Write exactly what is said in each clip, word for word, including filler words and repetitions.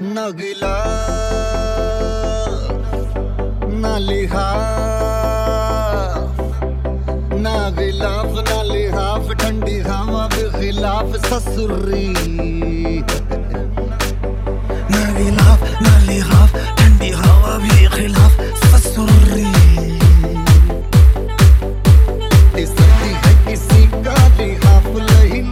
ना गिला ना लिहाफ, ना गिलाफ ना लिहाफ, ठंडी हवा के खिलाफ ससुरी। ना गिलाफ ना लिहाफ, ठंडी हवा भी खिलाफ ससुरी। सर्दी है किसी का लिहाफ नहीं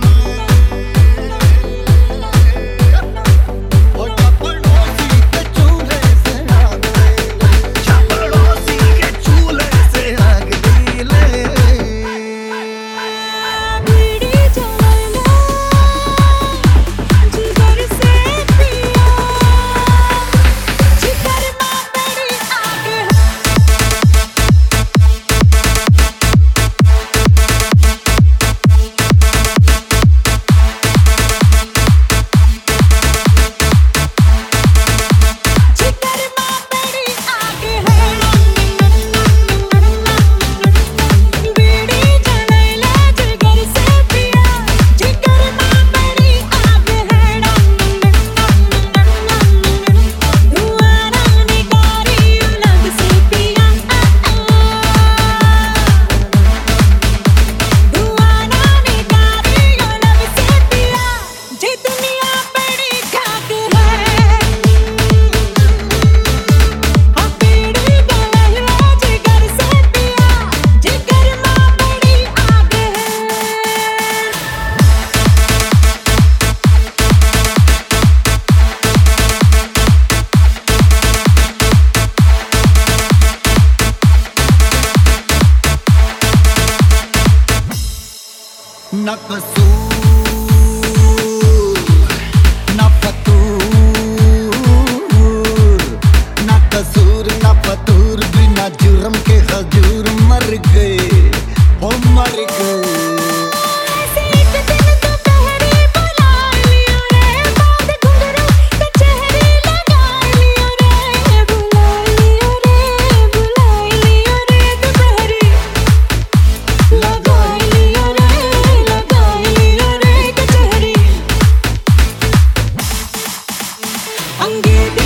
ना कसूर ना फतूर, ना कसूर ना फतूर, बिना जुर्म के हजूर मर गए, वो मर गए। अंगे